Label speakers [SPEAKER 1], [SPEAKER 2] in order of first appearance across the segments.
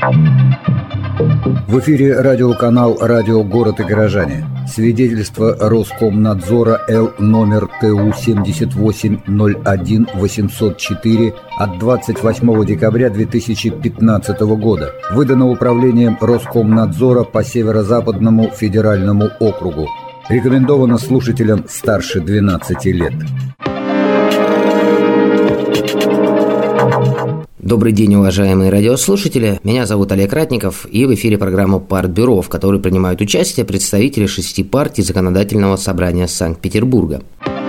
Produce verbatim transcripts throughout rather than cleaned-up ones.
[SPEAKER 1] В эфире радиоканал «Радио Город и горожане». Свидетельство Роскомнадзора Л номер Т У семьдесят восемь ноль один восемьсот четыре от двадцать восьмого декабря две тысячи пятнадцатого года. Выдано управлением Роскомнадзора по Северо-Западному федеральному округу. Рекомендовано слушателям старше двенадцати лет.
[SPEAKER 2] Добрый день, уважаемые радиослушатели. Меня зовут Олег Ратников, и в эфире программа «Партбюро», в которой принимают участие представители шести партий Законодательного собрания Санкт-Петербурга.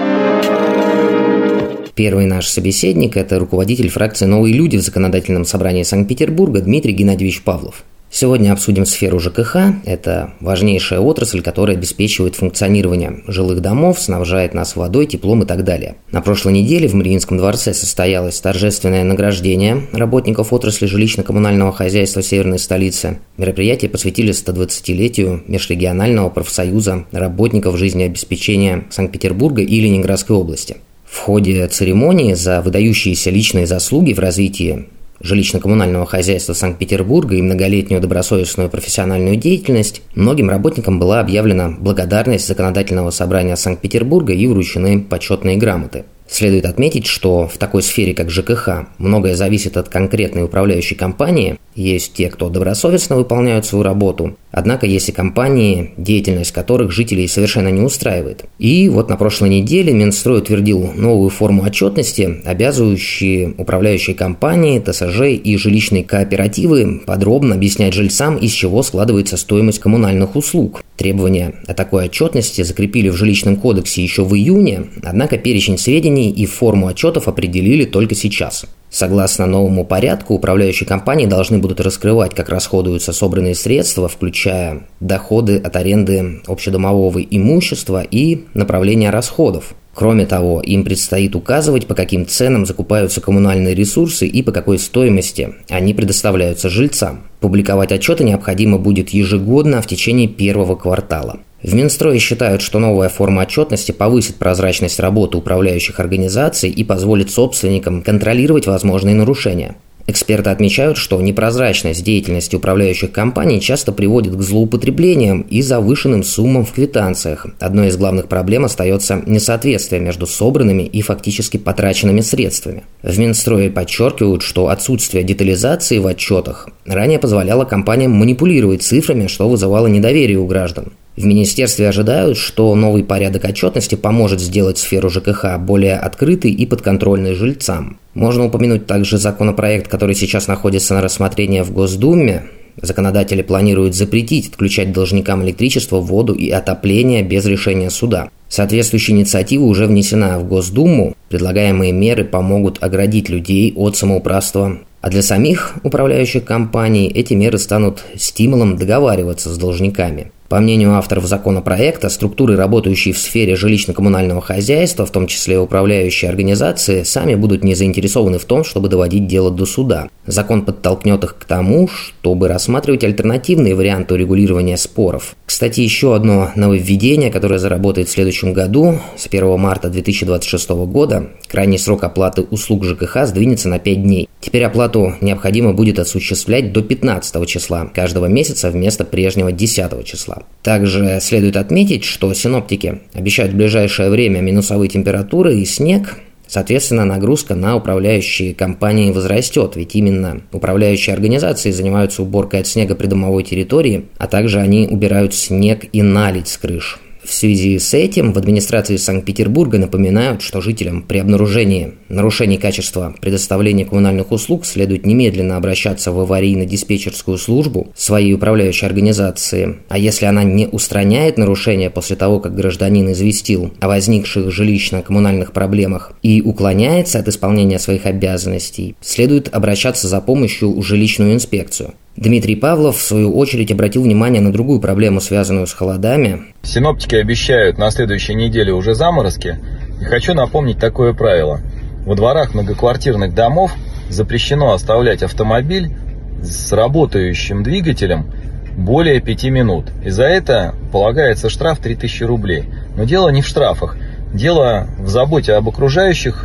[SPEAKER 2] Первый наш собеседник – это руководитель фракции «Новые люди» в Законодательном собрании Санкт-Петербурга Дмитрий Геннадьевич Павлов. Сегодня обсудим сферу ЖКХ. Это важнейшая отрасль, которая обеспечивает функционирование жилых домов, снабжает нас водой, теплом и так далее. На прошлой неделе в Мариинском дворце состоялось торжественное награждение работников отрасли жилищно-коммунального хозяйства северной столицы. Мероприятие посвятили стодвадцатилетию Межрегионального профсоюза работников жизнеобеспечения Санкт-Петербурга и Ленинградской области. В ходе церемонии за выдающиеся личные заслуги в развитии жилищно-коммунального хозяйства Санкт-Петербурга и многолетнюю добросовестную профессиональную деятельность многим работникам была объявлена благодарность Законодательного собрания Санкт-Петербурга и вручены почетные грамоты. Следует отметить, что в такой сфере, как ЖКХ, многое зависит от конкретной управляющей компании. Есть те, кто добросовестно выполняют свою работу, однако есть и компании, деятельность которых жителей совершенно не устраивает. И вот на прошлой неделе Минстрой утвердил новую форму отчетности, обязывающие управляющие компании, ТСЖ и жилищные кооперативы подробно объяснять жильцам, из чего складывается стоимость коммунальных услуг. Требования о такой отчетности закрепили в жилищном кодексе еще в июне, однако перечень сведений и форму отчетов определили только сейчас. Согласно новому порядку, управляющие компании должны будут раскрывать, как расходуются собранные средства, включая доходы от аренды общедомового имущества и направления расходов. Кроме того, им предстоит указывать, по каким ценам закупаются коммунальные ресурсы и по какой стоимости они предоставляются жильцам. Публиковать отчеты необходимо будет ежегодно в течение первого квартала. В Минстрое считают, что новая форма отчетности повысит прозрачность работы управляющих организаций и позволит собственникам контролировать возможные нарушения. Эксперты отмечают, что непрозрачность деятельности управляющих компаний часто приводит к злоупотреблениям и завышенным суммам в квитанциях. Одной из главных проблем остается несоответствие между собранными и фактически потраченными средствами. В Минстрое подчеркивают, что отсутствие детализации в отчетах ранее позволяло компаниям манипулировать цифрами, что вызывало недоверие у граждан. В министерстве ожидают, что новый порядок отчетности поможет сделать сферу ЖКХ более открытой и подконтрольной жильцам. Можно упомянуть также законопроект, который сейчас находится на рассмотрении в Госдуме. Законодатели планируют запретить отключать должникам электричество, воду и отопление без решения суда. Соответствующая инициатива уже внесена в Госдуму. Предлагаемые меры помогут оградить людей от самоуправства. А для самих управляющих компаний эти меры станут стимулом договариваться с должниками. По мнению авторов законопроекта, структуры, работающие в сфере жилищно-коммунального хозяйства, в том числе управляющие организации, сами будут не заинтересованы в том, чтобы доводить дело до суда. Закон подтолкнет их к тому, чтобы рассматривать альтернативные варианты урегулирования споров. Кстати, еще одно нововведение, которое заработает в следующем году, с первого марта две тысячи двадцать шестого года, крайний срок оплаты услуг ЖКХ сдвинется на пять дней. Теперь оплату необходимо будет осуществлять до пятнадцатого числа каждого месяца вместо прежнего десятого числа. Также следует отметить, что синоптики обещают в ближайшее время минусовые температуры и снег. Соответственно, нагрузка на управляющие компании возрастет, ведь именно управляющие организации занимаются уборкой от снега придомовой территории, а также они убирают снег и наледь с крыш. В связи с этим в администрации Санкт-Петербурга напоминают, что жителям при обнаружении нарушений качества предоставления коммунальных услуг следует немедленно обращаться в аварийно-диспетчерскую службу своей управляющей организации, а если она не устраняет нарушения после того, как гражданин известил о возникших жилищно-коммунальных проблемах и уклоняется от исполнения своих обязанностей, следует обращаться за помощью в жилищную инспекцию. Дмитрий Павлов, в свою очередь, обратил внимание на другую проблему, связанную с холодами.
[SPEAKER 3] Синоптики обещают на следующей неделе уже заморозки. И хочу напомнить такое правило. Во дворах многоквартирных домов запрещено оставлять автомобиль с работающим двигателем более пяти минут. И за это полагается штраф три тысячи рублей. Но дело не в штрафах. Дело в заботе об окружающих,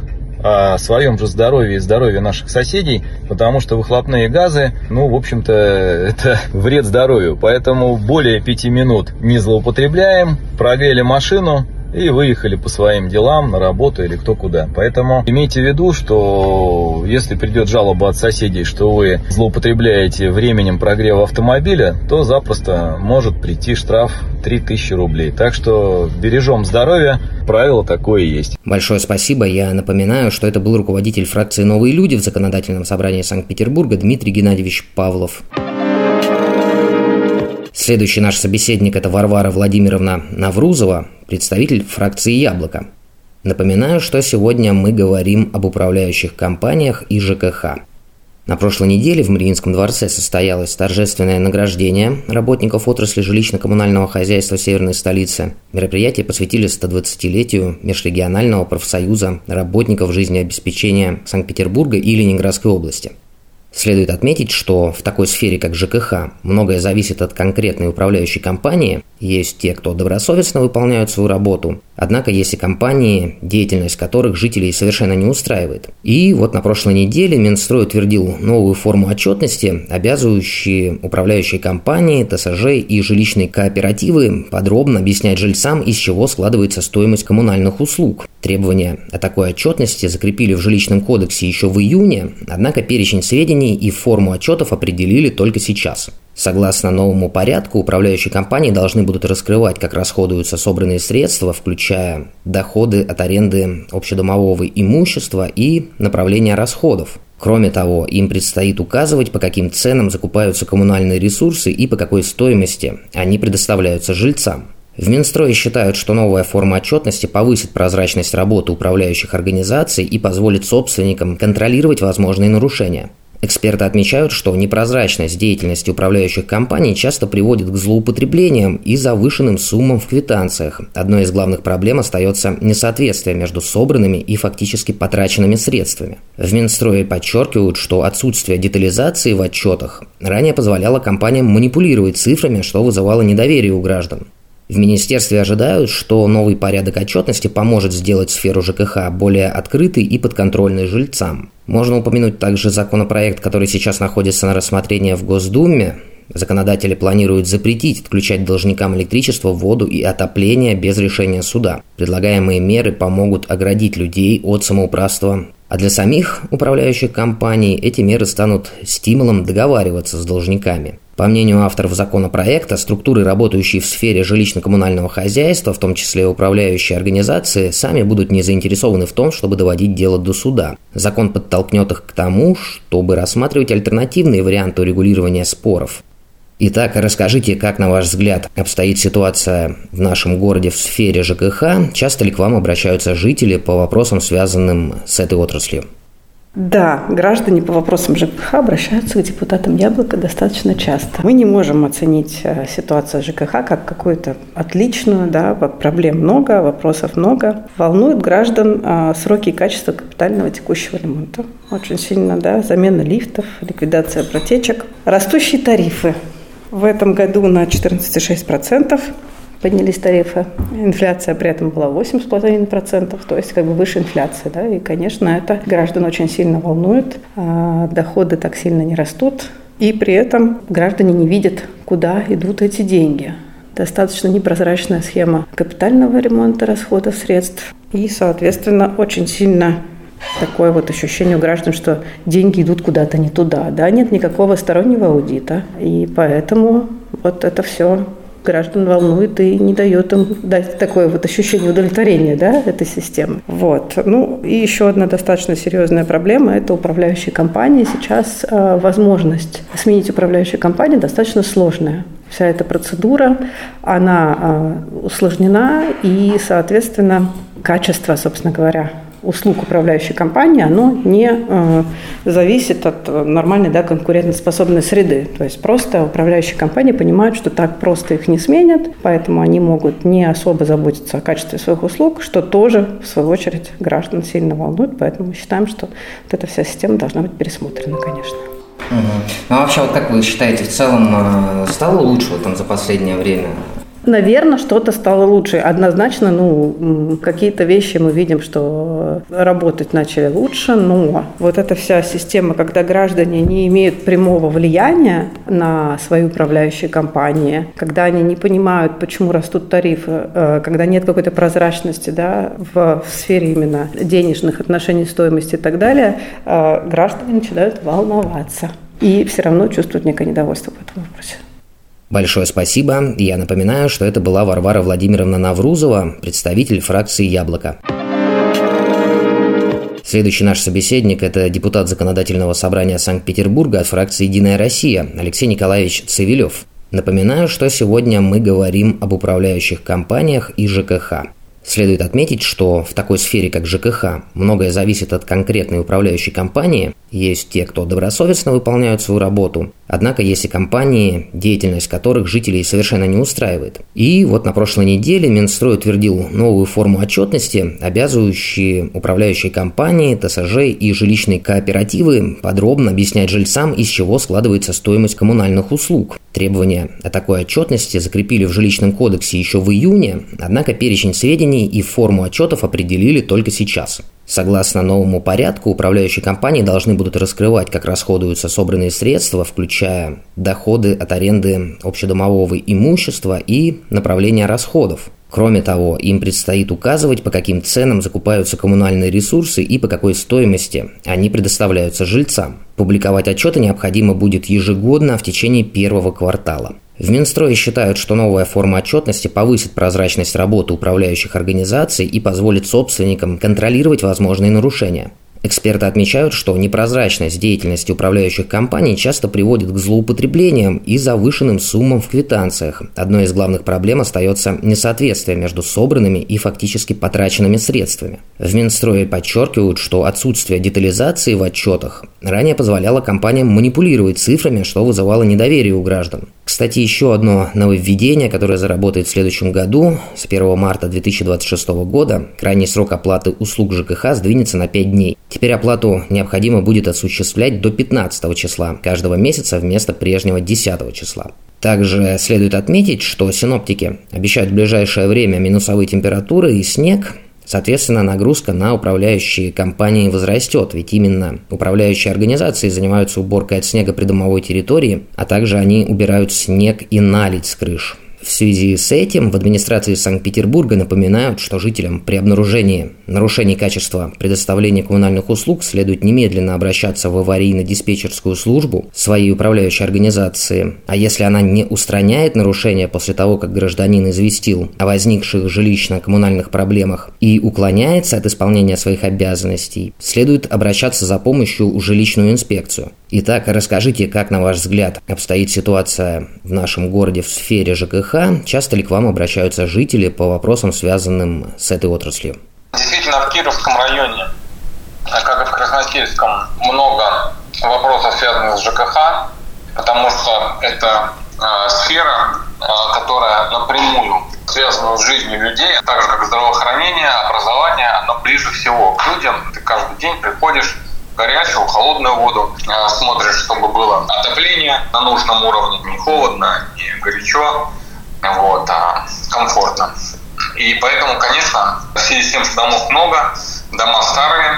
[SPEAKER 3] о своем же здоровье и здоровье наших соседей, потому что выхлопные газы, ну, в общем-то, это вред здоровью. Поэтому более пяти минут не злоупотребляем, прогрели машину и выехали по своим делам, на работу или кто куда. Поэтому имейте в виду, что если придет жалоба от соседей, что вы злоупотребляете временем прогрева автомобиля, то запросто может прийти штраф три тысячи рублей. Так что бережем здоровье, правило такое есть.
[SPEAKER 2] Большое спасибо. Я напоминаю, что это был руководитель фракции «Новые люди» в Законодательном собрании Санкт-Петербурга Дмитрий Геннадьевич Павлов. Следующий наш собеседник – это Варвара Владимировна Наврузова, представитель фракции «Яблоко». Напоминаю, что сегодня мы говорим об управляющих компаниях и ЖКХ. На прошлой неделе в Мариинском дворце состоялось торжественное награждение работников отрасли жилищно-коммунального хозяйства северной столицы. Мероприятие посвятили стодвадцатилетию Межрегионального профсоюза работников жизнеобеспечения Санкт-Петербурга и Ленинградской области. Следует отметить, что в такой сфере, как ЖКХ, многое зависит от конкретной управляющей компании. Есть те, кто добросовестно выполняют свою работу, однако есть и компании, деятельность которых жителей совершенно не устраивает. И вот на прошлой неделе Минстрой утвердил новую форму отчетности, обязывающие управляющие компании, ТСЖ и жилищные кооперативы подробно объяснять жильцам, из чего складывается стоимость коммунальных услуг. Требования о такой отчетности закрепили в жилищном кодексе еще в июне, однако перечень сведений и форму отчетов определили только сейчас. Согласно новому порядку, управляющие компании должны будут раскрывать, как расходуются собранные средства, включая доходы от аренды общедомового имущества и направления расходов. Кроме того, им предстоит указывать, по каким ценам закупаются коммунальные ресурсы и по какой стоимости они предоставляются жильцам. В Минстрое считают, что новая форма отчетности повысит прозрачность работы управляющих организаций и позволит собственникам контролировать возможные нарушения. Эксперты отмечают, что непрозрачность деятельности управляющих компаний часто приводит к злоупотреблениям и завышенным суммам в квитанциях. Одной из главных проблем остается несоответствие между собранными и фактически потраченными средствами. В Минстрое подчеркивают, что отсутствие детализации в отчетах ранее позволяло компаниям манипулировать цифрами, что вызывало недоверие у граждан. В министерстве ожидают, что новый порядок отчетности поможет сделать сферу ЖКХ более открытой и подконтрольной жильцам. Можно упомянуть также законопроект, который сейчас находится на рассмотрении в Госдуме. Законодатели планируют запретить отключать должникам электричество, воду и отопление без решения суда. Предлагаемые меры помогут оградить людей от самоуправства. А для самих управляющих компаний эти меры станут стимулом договариваться с должниками. По мнению авторов законопроекта, структуры, работающие в сфере жилищно-коммунального хозяйства, в том числе управляющие организации, сами будут не заинтересованы в том, чтобы доводить дело до суда. Закон подтолкнет их к тому, чтобы рассматривать альтернативные варианты урегулирования споров. Итак, расскажите, как, на ваш взгляд, обстоит ситуация в нашем городе в сфере ЖКХ? Часто ли к вам обращаются жители по вопросам, связанным с этой отраслью?
[SPEAKER 4] Да, граждане по вопросам ЖКХ обращаются к депутатам «Яблоко» достаточно часто. Мы не можем оценить ситуацию ЖКХ как какую-то отличную, да, проблем много, вопросов много. Волнуют граждан сроки и качество капитального текущего ремонта. Очень сильно, да, замена лифтов, ликвидация протечек. Растущие тарифы. В этом году на четырнадцать целых шесть десятых процента поднялись тарифы. Инфляция при этом была восемь целых пять десятых процента, то есть как бы выше инфляции. Да? И, конечно, это граждан очень сильно волнует. А доходы так сильно не растут. И при этом граждане не видят, куда идут эти деньги. Достаточно непрозрачная схема капитального ремонта расходов средств. И, соответственно, очень сильно такое вот ощущение у граждан, что деньги идут куда-то не туда. Да? Нет никакого стороннего аудита. И поэтому вот это все граждан волнует и не дает им дать такое вот ощущение удовлетворения, да, этой системы. Вот. Ну, и еще одна достаточно серьезная проблема – это управляющие компании. Сейчас э, возможность сменить управляющую компанию достаточно сложная. Вся эта процедура, она э, усложнена, и, соответственно, качество, собственно говоря, услуг управляющей компании, оно не э, зависит от нормальной, да, конкурентоспособной среды. То есть просто управляющие компании понимают, что так просто их не сменят, поэтому они могут не особо заботиться о качестве своих услуг, что тоже, в свою очередь, граждан сильно волнует. Поэтому мы считаем, что вот эта вся система должна быть пересмотрена, конечно.
[SPEAKER 2] Угу. Ну а вообще, вот как вы считаете, в целом стало лучше вот, там, за последнее время
[SPEAKER 4] Наверное, что-то стало лучше. Однозначно, ну, какие-то вещи мы видим, что работать начали лучше, но вот эта вся система, когда граждане не имеют прямого влияния на свои управляющие компании, когда они не понимают, почему растут тарифы, когда нет какой-то прозрачности, да, в сфере именно денежных отношений, стоимости и так далее, граждане начинают волноваться и все равно чувствуют некое недовольство в этом вопросе.
[SPEAKER 2] Большое спасибо. Я напоминаю, что это была Варвара Владимировна Наврузова, представитель фракции «Яблоко». Следующий наш собеседник – это депутат Законодательного собрания Санкт-Петербурга от фракции «Единая Россия» Алексей Николаевич Цивилев. Напоминаю, что сегодня мы говорим об управляющих компаниях и ЖКХ. Следует отметить, что в такой сфере, как ЖКХ, многое зависит от конкретной управляющей компании. Есть те, кто добросовестно выполняют свою работу, однако есть и компании, деятельность которых жителей совершенно не устраивает. И вот на прошлой неделе Минстрой утвердил новую форму отчетности, обязывающие управляющие компании, ТСЖ и жилищные кооперативы подробно объяснять жильцам, из чего складывается стоимость коммунальных услуг. Требования о такой отчетности закрепили в жилищном кодексе еще в июне, однако перечень сведений и форму отчетов определили только сейчас. Согласно новому порядку, управляющие компании должны будут раскрывать, как расходуются собранные средства, включая доходы от аренды общедомового имущества и направления расходов. Кроме того, им предстоит указывать, по каким ценам закупаются коммунальные ресурсы и по какой стоимости они предоставляются жильцам. Публиковать отчеты необходимо будет ежегодно в течение первого квартала. В Минстрое считают, что новая форма отчетности повысит прозрачность работы управляющих организаций и позволит собственникам контролировать возможные нарушения. Эксперты отмечают, что непрозрачность деятельности управляющих компаний часто приводит к злоупотреблениям и завышенным суммам в квитанциях. Одной из главных проблем остается несоответствие между собранными и фактически потраченными средствами. В Минстрое подчеркивают, что отсутствие детализации в отчетах ранее позволяло компаниям манипулировать цифрами, что вызывало недоверие у граждан. Кстати, еще одно нововведение, которое заработает в следующем году, с первого марта две тысячи двадцать шестого года, крайний срок оплаты услуг ЖКХ сдвинется на пять дней. Теперь оплату необходимо будет осуществлять до пятнадцатого числа каждого месяца вместо прежнего десятого числа. Также следует отметить, что синоптики обещают в ближайшее время минусовые температуры и снег. Соответственно, нагрузка на управляющие компании возрастет, ведь именно управляющие организации занимаются уборкой от снега придомовой территории, а также они убирают снег и наледь с крыш. В связи с этим в администрации Санкт-Петербурга напоминают, что жителям при обнаружении нарушений качества предоставления коммунальных услуг следует немедленно обращаться в аварийно-диспетчерскую службу своей управляющей организации, а если она не устраняет нарушения после того, как гражданин известил о возникших жилищно-коммунальных проблемах и уклоняется от исполнения своих обязанностей, следует обращаться за помощью в жилищную инспекцию. Итак, расскажите, как, на ваш взгляд, обстоит ситуация в нашем городе в сфере ЖКХ? Часто ли к вам обращаются жители по вопросам, связанным с этой отраслью?
[SPEAKER 5] Действительно, в Кировском районе, как и в Красносельском, много вопросов, связанных с ЖКХ, потому что это э, сфера, э, которая напрямую связана с жизнью людей, так же как здравоохранение, образование, оно ближе всего к людям. Ты каждый день приходишь в горячую, холодную воду, э, смотришь, чтобы было отопление на нужном уровне, не холодно, не горячо, вот, а комфортно. И поэтому, конечно, в связи с тем, что домов много, дома старые,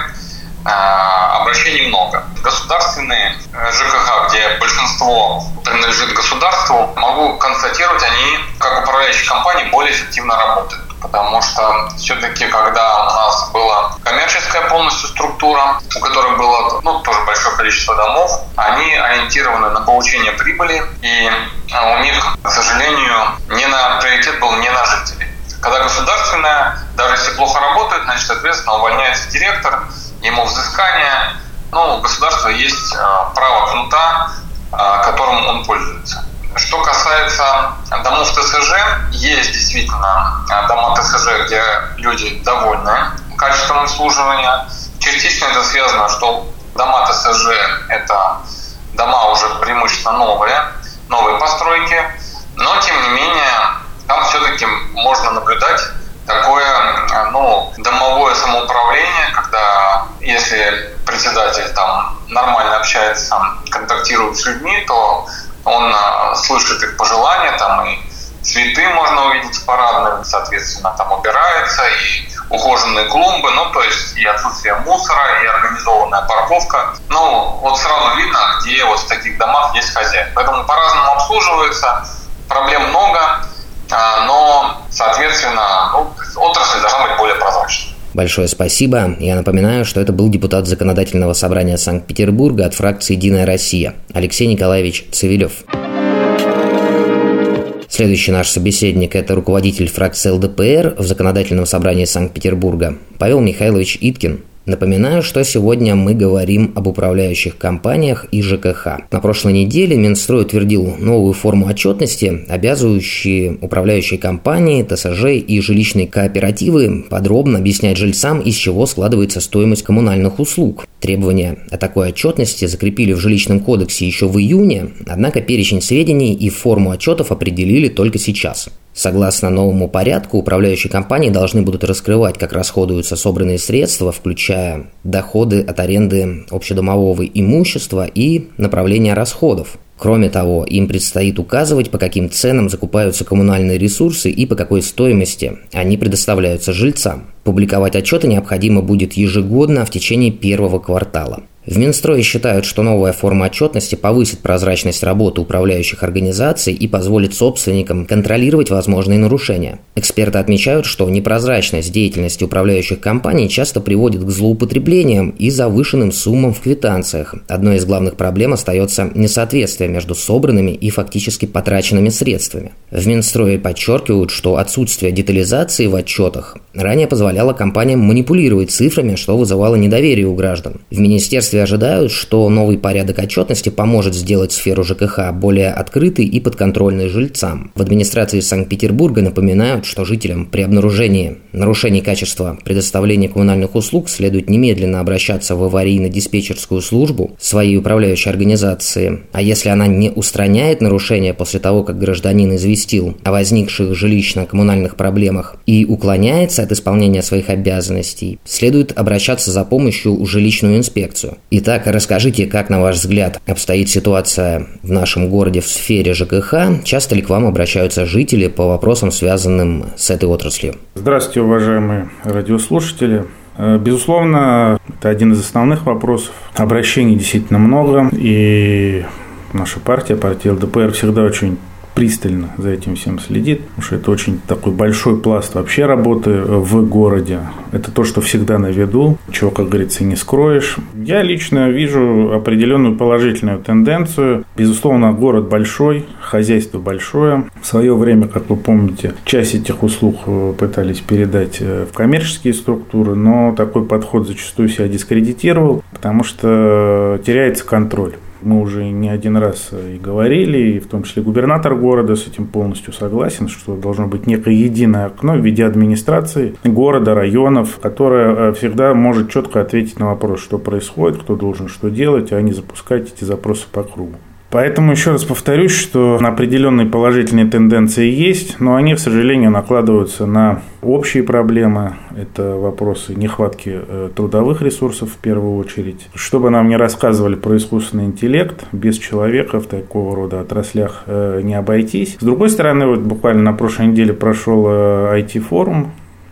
[SPEAKER 5] обращений много. Государственные ЖКХ, где большинство принадлежит государству, могу констатировать, они, как управляющие компании, более эффективно работают. Потому что все-таки, когда у нас была коммерческая полностью структура, у которой было ну, тоже большое количество домов, они ориентированы на получение прибыли, и у них, к сожалению, не на приоритет был не на жителей. Когда государственная, даже если плохо работает, значит, соответственно, увольняется директор, ему взыскание. Ну, у государства есть э, право кнута, э, которым он пользуется. Что касается домов ТСЖ, есть действительно дома ТСЖ, где люди довольны качеством обслуживания. Частично это связано, что дома ТСЖ – это дома уже преимущественно новые, новые постройки, но, тем не менее, там все-таки можно наблюдать такое ну, домовое самоуправление, когда если председатель там нормально общается, контактирует с людьми, то он слышит их пожелания там, и цветы можно увидеть в парадном, соответственно, там убирается, и ухоженные клумбы, ну, то есть и отсутствие мусора, и организованная парковка. Ну, вот сразу видно, где вот в таких домах есть хозяин. Поэтому по-разному обслуживается, проблем много, но, соответственно, ну, отрасль должна быть более прозрачной.
[SPEAKER 2] Большое спасибо. Я напоминаю, что это был депутат Законодательного собрания Санкт-Петербурга от фракции «Единая Россия» Алексей Николаевич Цивилев. Следующий наш собеседник – это руководитель фракции эл дэ пэ эр в Законодательном собрании Санкт-Петербурга Павел Михайлович Иткин. Напоминаю, что сегодня мы говорим об управляющих компаниях и ЖКХ. На прошлой неделе Минстрой утвердил новую форму отчетности, обязывающие управляющие компании, тэ эс жэ и жилищные кооперативы подробно объяснять жильцам, из чего складывается стоимость коммунальных услуг. Требования о такой отчетности закрепили в жилищном кодексе еще в июне, однако перечень сведений и форму отчетов определили только сейчас. Согласно новому порядку, управляющие компании должны будут раскрывать, как расходуются собранные средства, включая доходы от аренды общедомового имущества и направления расходов. Кроме того, им предстоит указывать, по каким ценам закупаются коммунальные ресурсы и по какой стоимости они предоставляются жильцам. Публиковать отчеты необходимо будет ежегодно в течение первого квартала. В Минстрое считают, что новая форма отчетности повысит прозрачность работы управляющих организаций и позволит собственникам контролировать возможные нарушения. Эксперты отмечают, что непрозрачность деятельности управляющих компаний часто приводит к злоупотреблениям и завышенным суммам в квитанциях. Одной из главных проблем остается несоответствие между собранными и фактически потраченными средствами. В Минстрое подчеркивают, что отсутствие детализации в отчетах ранее позволяло компаниям манипулировать цифрами, что вызывало недоверие у граждан. В министерстве ожидают, что новый порядок отчетности поможет сделать сферу ЖКХ более открытой и подконтрольной жильцам. В администрации Санкт-Петербурга напоминают, что жителям при обнаружении нарушений качества предоставления коммунальных услуг следует немедленно обращаться в аварийно-диспетчерскую службу своей управляющей организации, а если она не устраняет нарушения после того, как гражданин известил о возникших жилищно-коммунальных проблемах и уклоняется от исполнения своих обязанностей, следует обращаться за помощью в жилищную инспекцию. Итак, расскажите, как, на ваш взгляд, обстоит ситуация в нашем городе в сфере ЖКХ? Часто ли к вам обращаются жители по вопросам, связанным с этой отраслью?
[SPEAKER 6] Здравствуйте, уважаемые радиослушатели. Безусловно, это один из основных вопросов. Обращений действительно много, и наша партия, партия эл дэ пэ эр, всегда очень пристально за этим всем следит, потому что это очень такой большой пласт вообще работы в городе. Это то, что всегда на виду, чего, как говорится, не скроешь. Я лично вижу определенную положительную тенденцию. Безусловно, город большой, хозяйство большое. В свое время, как вы помните, часть этих услуг пытались передать в коммерческие структуры, но такой подход зачастую себя дискредитировал, потому что теряется контроль. Мы уже не один раз и говорили, и в том числе губернатор города с этим полностью согласен, что должно быть некое единое окно в виде администрации города, районов, которое всегда может четко ответить на вопрос, что происходит, кто должен что делать, а не запускать эти запросы по кругу. Поэтому еще раз повторюсь, что определенные положительные тенденции есть, но они, к сожалению, накладываются на общие проблемы. Это вопросы нехватки трудовых ресурсов в первую очередь. Что бы нам ни рассказывали про искусственный интеллект, без человека в такого рода отраслях не обойтись. С другой стороны, вот буквально на прошлой неделе прошел ай ти-форум,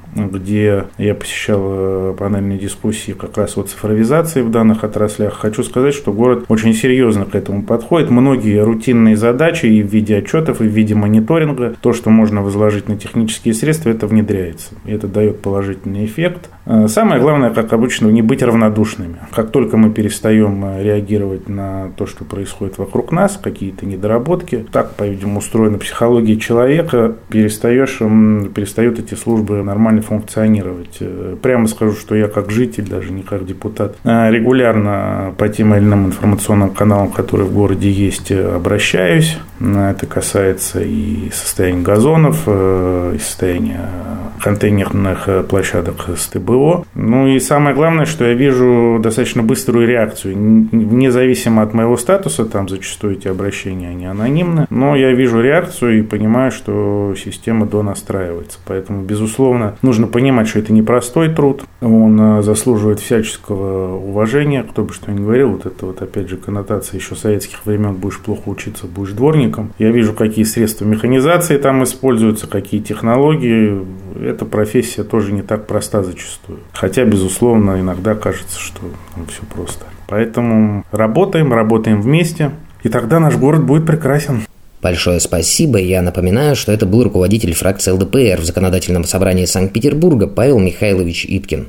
[SPEAKER 6] где я посещал панельные дискуссии как раз о цифровизации в данных отраслях. Хочу сказать, что город очень серьезно к этому подходит. Многие рутинные задачи и в виде отчетов, и в виде мониторинга, то, что можно возложить на технические средства, это внедряется. И это дает положительный эффект. Самое главное, как обычно, не быть равнодушными. Как только мы перестаем реагировать на то, что происходит вокруг нас, какие-то недоработки, так, по-видимому, устроена психология человека, перестаешь, перестают эти службы нормально функционировать. Прямо скажу, что я как житель, даже не как депутат, регулярно по тем или иным информационным каналам, которые в городе есть, обращаюсь. Это касается и состояния газонов, и состояния контейнерных площадок с ТБО. Ну и самое главное, что я вижу достаточно быструю реакцию. Независимо от моего статуса, там зачастую эти обращения, они анонимны, но я вижу реакцию и понимаю, что система донастраивается. Поэтому, безусловно, нужно понимать, что это непростой труд, он заслуживает всяческого уважения, кто бы что ни говорил, вот это вот опять же коннотация еще советских времен: будешь плохо учиться, будешь дворником. Я вижу, какие средства механизации там используются, какие технологии. Эта профессия тоже не так проста зачастую. Хотя, безусловно, иногда кажется, что ну, все просто. Поэтому работаем, работаем вместе, и тогда наш город будет прекрасен.
[SPEAKER 2] Большое спасибо. Я напоминаю, что это был руководитель фракции эл дэ пэ эр в Законодательном собрании Санкт-Петербурга Павел Михайлович Иткин.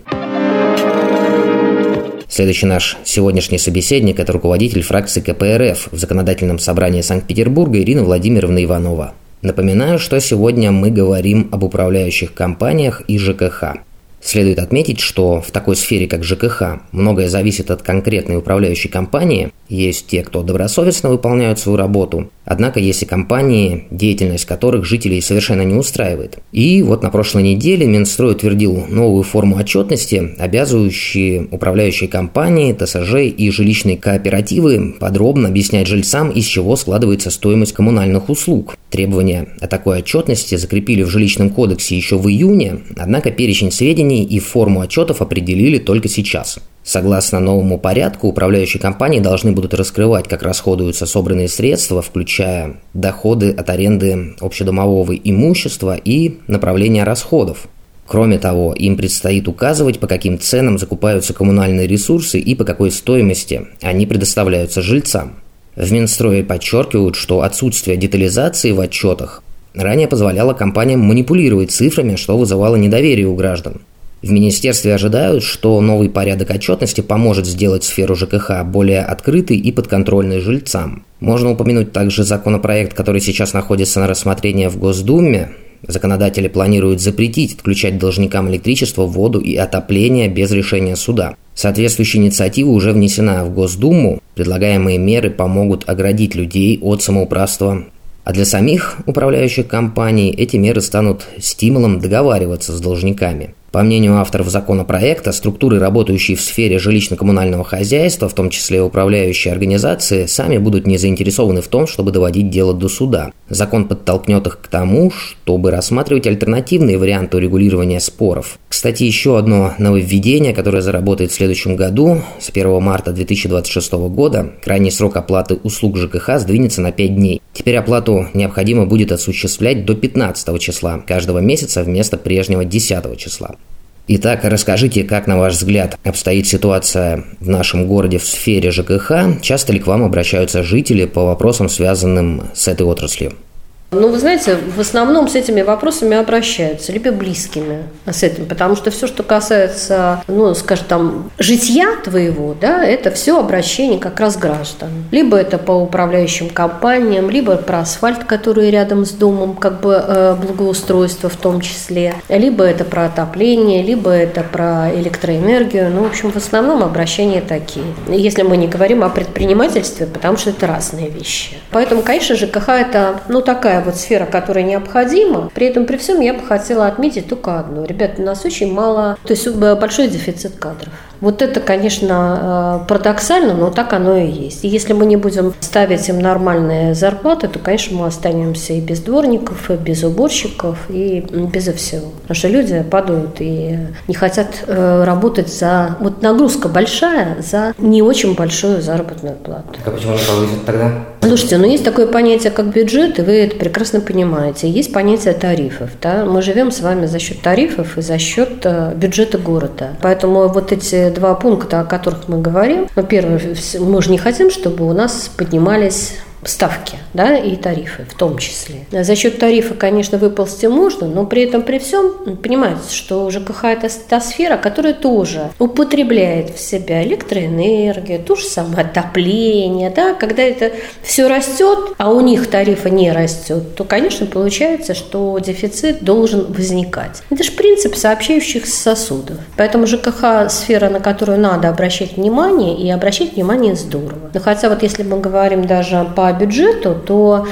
[SPEAKER 2] Следующий наш сегодняшний собеседник – это руководитель фракции ка пэ эр эф в Законодательном собрании Санкт-Петербурга Ирина Владимировна Иванова. Напоминаю, что сегодня мы говорим об управляющих компаниях и жэ ка ха. Следует отметить, что в такой сфере, как жэ ка ха, многое зависит от конкретной управляющей компании. Есть те, кто добросовестно выполняют свою работу, однако есть и компании, деятельность которых жителей совершенно не устраивает. И вот на прошлой неделе Минстрой утвердил новую форму отчетности, обязывающие управляющие компании, тэ эс жэ и жилищные кооперативы подробно объяснять жильцам, из чего складывается стоимость коммунальных услуг. Требования о такой отчетности закрепили в жилищном кодексе еще в июне, однако перечень сведений и форму отчетов определили только сейчас. Согласно новому порядку, управляющие компании должны будут раскрывать, как расходуются собранные средства, включая доходы от аренды общедомового имущества и направление расходов. Кроме того, им предстоит указывать, по каким ценам закупаются коммунальные ресурсы и по какой стоимости они предоставляются жильцам. В Минстрое подчеркивают, что отсутствие детализации в отчетах ранее позволяло компаниям манипулировать цифрами, что вызывало недоверие у граждан. В министерстве ожидают, что новый порядок отчетности поможет сделать сферу жэ ка ха более открытой и подконтрольной жильцам. Можно упомянуть также законопроект, который сейчас находится на рассмотрении в Госдуме. Законодатели планируют запретить отключать должникам электричество, воду и отопление без решения суда. Соответствующая инициатива уже внесена в Госдуму. Предлагаемые меры помогут оградить людей от самоуправства. А для самих управляющих компаний эти меры станут стимулом договариваться с должниками. По мнению авторов законопроекта, структуры, работающие в сфере жилищно-коммунального хозяйства, в том числе управляющие организации, сами будут не заинтересованы в том, чтобы доводить дело до суда. Закон подтолкнет их к тому, чтобы рассматривать альтернативные варианты урегулирования споров. Кстати, еще одно нововведение, которое заработает в следующем году, с первого марта две тысячи двадцать шестого года, крайний срок оплаты услуг жэ ка ха сдвинется на пять дней. Теперь оплату необходимо будет осуществлять до пятнадцатого числа каждого месяца вместо прежнего десятого числа. Итак, расскажите, как, на ваш взгляд, обстоит ситуация в нашем городе в сфере жэ ка ха? Часто ли к вам обращаются жители по вопросам, связанным с этой отраслью?
[SPEAKER 7] Ну, вы знаете, в основном с этими вопросами обращаются, либо близкими с этим, потому что все, что касается, ну, скажем, там, житья твоего, да, это все обращение как раз граждан. Либо это по управляющим компаниям, либо про асфальт, который рядом с домом, как бы благоустройство в том числе, либо это про отопление, либо это про электроэнергию. Ну, в общем, в основном обращения такие. Если мы не говорим о предпринимательстве, потому что это разные вещи. Поэтому, конечно, жэ ка ха это, ну, такая вот сфера, которая необходима. При этом, при всем, я бы хотела отметить только одно. Ребята, у нас очень мало, то есть большой дефицит кадров. Вот это, конечно, парадоксально, но так оно и есть. И если мы не будем ставить им нормальные зарплаты, то, конечно, мы останемся и без дворников, и без уборщиков, и без всего. Потому что люди падают и не хотят работать за... Вот нагрузка большая за не очень большую заработную плату.
[SPEAKER 2] А почему не повысят тогда?
[SPEAKER 7] Слушайте, ну есть такое понятие, как бюджет, и вы это прекрасно понимаете. Есть понятие тарифов. Да? Мы живем с вами за счет тарифов и за счет бюджета города. Поэтому вот эти два пункта, о которых мы говорим. Ну, первое, мы же не хотим, чтобы у нас поднимались ставки, да, и тарифы в том числе. За счет тарифа, конечно, выползти можно, но при этом, при всем, понимаете, что жэ ка ха – это та сфера, которая тоже употребляет в себя электроэнергию, то же самое отопление, да, когда это все растет, а у них тарифа не растет, то, конечно, получается, что дефицит должен возникать. Это же принцип сообщающихся сосудов. Поэтому жэ ка ха – сфера, на которую надо обращать внимание, и обращать внимание здорово. Но хотя вот если мы говорим даже по бюджету, то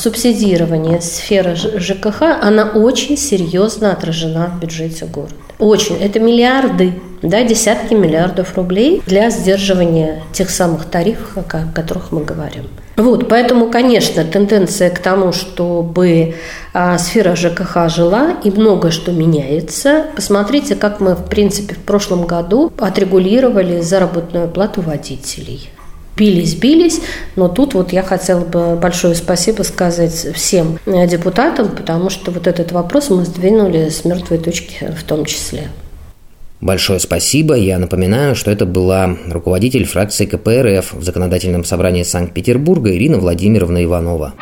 [SPEAKER 7] субсидирования сферы ЖКХ, она очень серьезно отражена в бюджете города. Очень. Это миллиарды, да, десятки миллиардов рублей для сдерживания тех самых тарифов, о которых мы говорим. Вот, поэтому, конечно, тенденция к тому, чтобы а, сфера ЖКХ жила, и многое что меняется. Посмотрите, как мы, в принципе, в прошлом году отрегулировали заработную плату водителей. Бились, бились, но тут вот я хотела бы большое спасибо сказать всем депутатам, потому что вот этот вопрос мы сдвинули с мертвой точки в том числе.
[SPEAKER 2] Большое спасибо. Я напоминаю, что это была руководитель фракции ка пэ эр эф в Законодательном собрании Санкт-Петербурга Ирина Владимировна Иванова.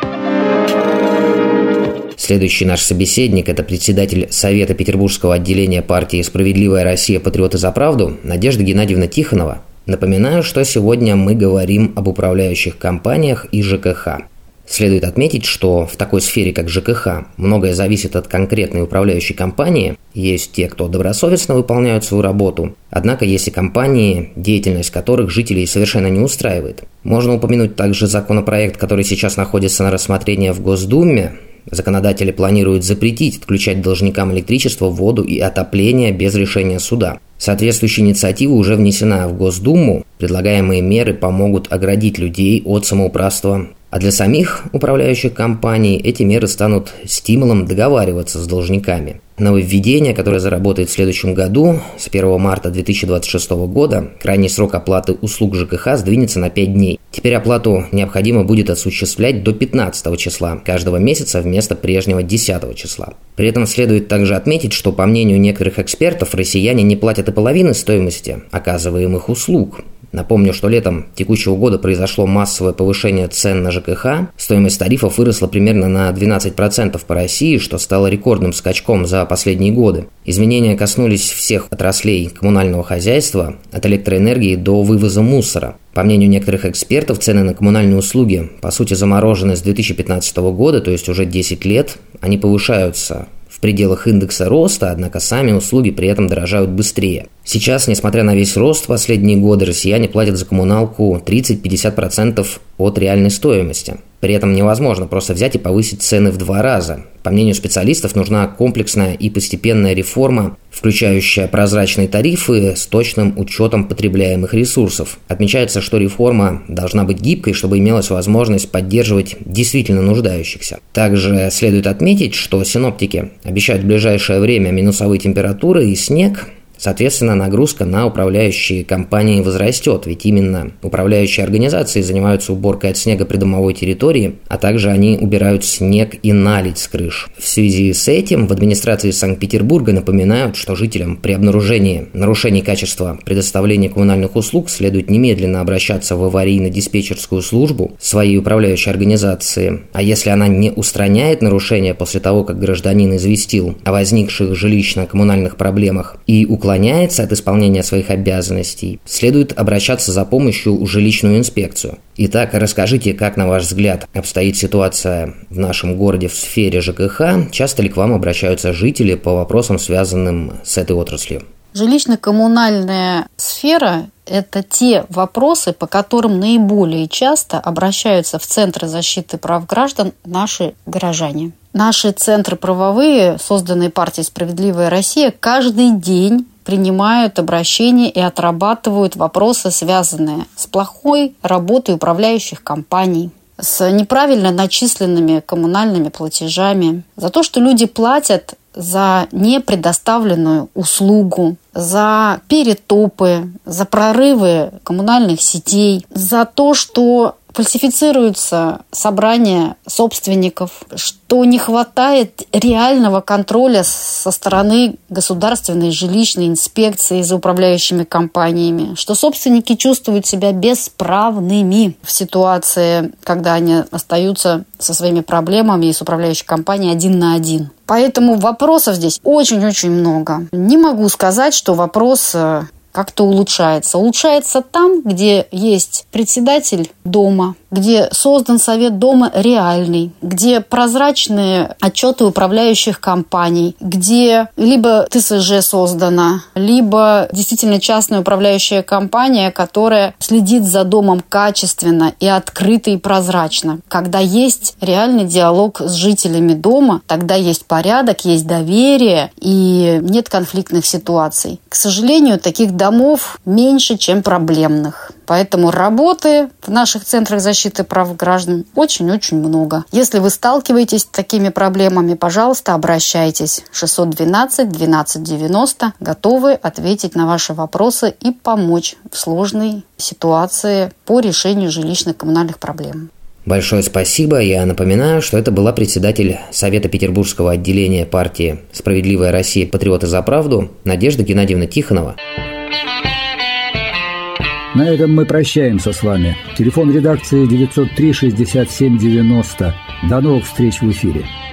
[SPEAKER 2] Следующий наш собеседник – это председатель Совета Петербургского отделения партии «Справедливая Россия. Патриоты за правду» Надежда Геннадьевна Тихонова. Напоминаю, что сегодня мы говорим об управляющих компаниях и ЖКХ. Следует отметить, что в такой сфере, как ЖКХ, многое зависит от конкретной управляющей компании. Есть те, кто добросовестно выполняют свою работу. Однако есть и компании, деятельность которых жителей совершенно не устраивает. Можно упомянуть также законопроект, который сейчас находится на рассмотрении в Госдуме. Законодатели планируют запретить отключать должникам электричество, воду и отопление без решения суда. Соответствующая инициатива уже внесена в Госдуму. Предлагаемые меры помогут оградить людей от самоуправства. А для самих управляющих компаний эти меры станут стимулом договариваться с должниками. Нововведение, которое заработает в следующем году, с первого марта две тысячи двадцать шестого года, крайний срок оплаты услуг ЖКХ сдвинется на пять дней. Теперь оплату необходимо будет осуществлять до пятнадцатого числа каждого месяца вместо прежнего десятого числа. При этом следует также отметить, что, по мнению некоторых экспертов, россияне не платят и половины стоимости оказываемых услуг. Напомню, что летом текущего года произошло массовое повышение цен на ЖКХ. Стоимость тарифов выросла примерно на двенадцать процентов по России, что стало рекордным скачком за последние годы. Изменения коснулись всех отраслей коммунального хозяйства, от электроэнергии до вывоза мусора. По мнению некоторых экспертов, цены на коммунальные услуги, по сути, заморожены с две тысячи пятнадцатого года, то есть уже десять лет. Они повышаются в пределах индекса роста, однако сами услуги при этом дорожают быстрее. Сейчас, несмотря на весь рост в последние годы, россияне платят за коммуналку тридцать-пятьдесят процентов от реальной стоимости. При этом невозможно просто взять и повысить цены в два раза. По мнению специалистов, нужна комплексная и постепенная реформа, включающая прозрачные тарифы с точным учетом потребляемых ресурсов. Отмечается, что реформа должна быть гибкой, чтобы имелась возможность поддерживать действительно нуждающихся. Также следует отметить, что синоптики обещают в ближайшее время минусовые температуры и снег. Соответственно, нагрузка на управляющие компании возрастет, ведь именно управляющие организации занимаются уборкой от снега придомовой территории, а также они убирают снег и наледь с крыш. В связи с этим в администрации Санкт-Петербурга напоминают, что жителям при обнаружении нарушений качества предоставления коммунальных услуг следует немедленно обращаться в аварийно-диспетчерскую службу своей управляющей организации, а если она не устраняет нарушения после того, как гражданин известил о возникших жилищно-коммунальных проблемах и уклоняется уклоняется от исполнения своих обязанностей, следует обращаться за помощью в жилищную инспекцию. Итак, расскажите, как, на ваш взгляд, обстоит ситуация в нашем городе в сфере ЖКХ? Часто ли к вам обращаются жители по вопросам, связанным с этой отраслью?
[SPEAKER 8] Жилищно-коммунальная сфера – это те вопросы, по которым наиболее часто обращаются в Центры защиты прав граждан наши горожане. Наши центры правовые, созданные партией «Справедливая Россия», каждый день принимают обращения и отрабатывают вопросы, связанные с плохой работой управляющих компаний, с неправильно начисленными коммунальными платежами, за то, что люди платят за непредоставленную услугу, за перетопы, за прорывы коммунальных сетей, за то, что фальсифицируются собрания собственников, что не хватает реального контроля со стороны государственной жилищной инспекции за управляющими компаниями, что собственники чувствуют себя бесправными в ситуации, когда они остаются со своими проблемами и с управляющей компанией один на один. Поэтому вопросов здесь очень-очень много. Не могу сказать, что вопрос как-то улучшается. Улучшается там, где есть председатель дома, где создан совет дома реальный, где прозрачные отчеты управляющих компаний, где либо Т С Ж создана, либо действительно частная управляющая компания, которая следит за домом качественно и открыто и прозрачно. Когда есть реальный диалог с жителями дома, тогда есть порядок, есть доверие и нет конфликтных ситуаций. К сожалению, таких домов меньше, чем проблемных. Поэтому работы в наших центрах защиты прав граждан очень-очень много. Если вы сталкиваетесь с такими проблемами, пожалуйста, обращайтесь. шестьсот двенадцать двенадцать девяносто готовы ответить на ваши вопросы и помочь в сложной ситуации по решению жилищно-коммунальных проблем.
[SPEAKER 2] Большое спасибо. Я напоминаю, что это была председатель Совета Петербургского отделения партии «Справедливая Россия. Патриоты за правду» Надежда Геннадьевна Тихонова.
[SPEAKER 1] На этом мы прощаемся с вами. Телефон редакции девятьсот три шестьдесят семь девяносто. До новых встреч в эфире.